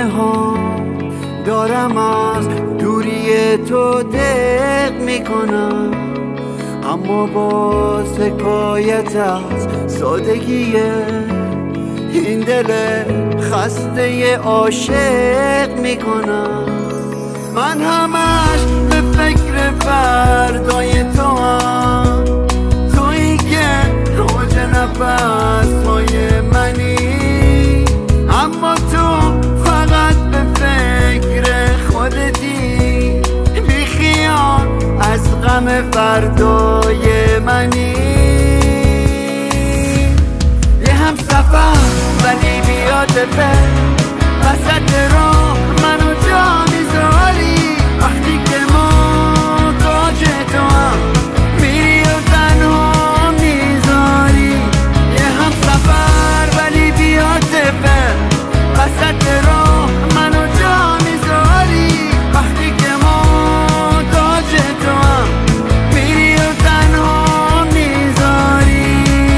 ها دارم از دوری تو دق میکنم، اما با حکایت از سادگی این دل خسته عاشق میکنم. من همش به فکر فردای تو هم، تویی که اوج نفس‌های منی، اما تو فقط به فکر خودتی، بیخیال از غم فردای منی. یه هم سفر ولی بیادته وسط راه منو جا میذاری، وقتی که محتاج تو هم میری و تنها میذاری. یه هم سفر ولی بیادته وسط راه منو جا میذاری، وقتی که محتاج تو هم میری و تنها میذاری.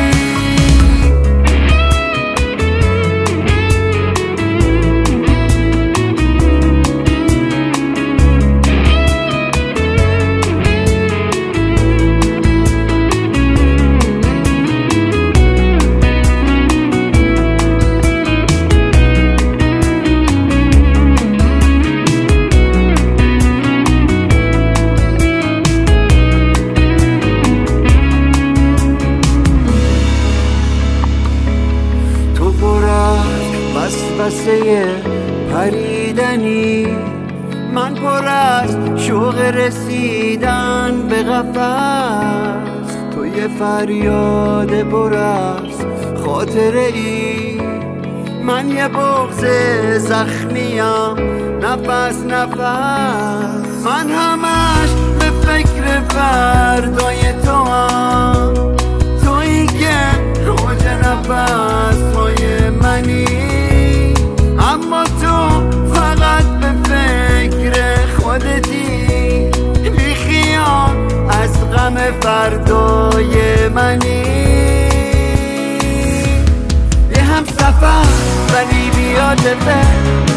وسوسه پریدنی، من پر از شوق رسیدن به قفس، تو یه فریاد پر از خاطره ای، من یه بغض زخمیم نفس نفس. من همش به فکر فردای تو هم، تویی که اوج نفس‌های منی، اما تو فقط به فکر خودتی، بیخیال از غم فردای منی. یه هم سفر ولی بیادته